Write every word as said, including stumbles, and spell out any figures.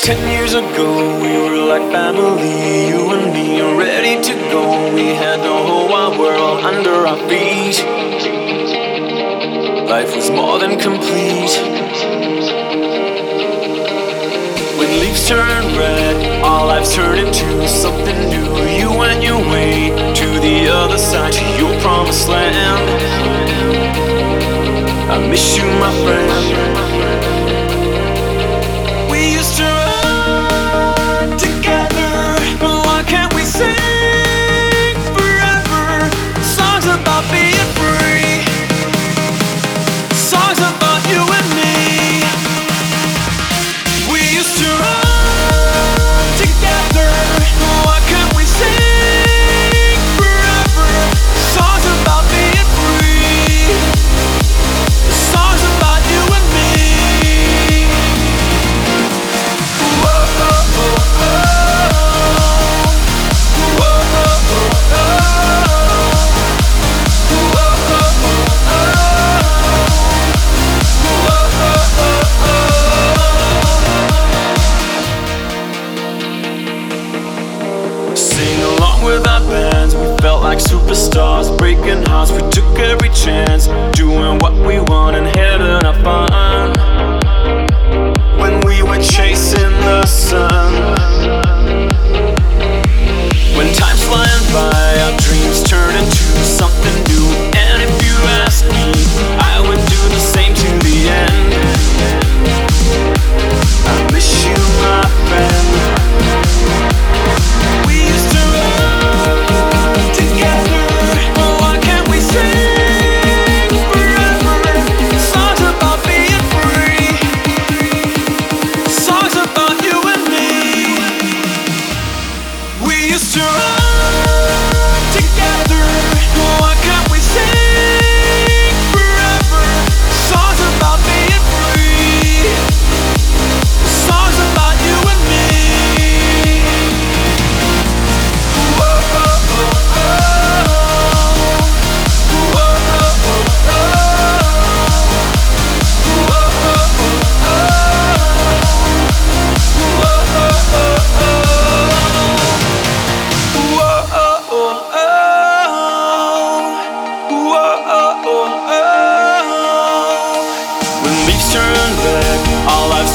Ten years ago, we were like family, you and me, ready to go. We had the whole wide world under our feet. Life was more than complete. When leaves turn red, our lives turn into something new. You went your way to the other side, to your promised land. I miss you, my friend. We used to run together, but why can't we sing forever? Songs about being free, songs about you and me. We used to run together, but why can't we sing forever? Songs about being free, songs about you and me. Sing along with our bands, we felt like superstars, breaking hearts. We took every chance, doing what we want and having our fun. When we were chasing the sun, when time's flying by, our dreams turn into something new. And if you ask me, I would do the same to the end. I miss you, my friend. We used to run together, but why can't we sing forever? Songs about being free, songs about you and me. We used to run together, but why can't we sing forever? Songs about being free, songs about you and me. When leaves turn red, our lives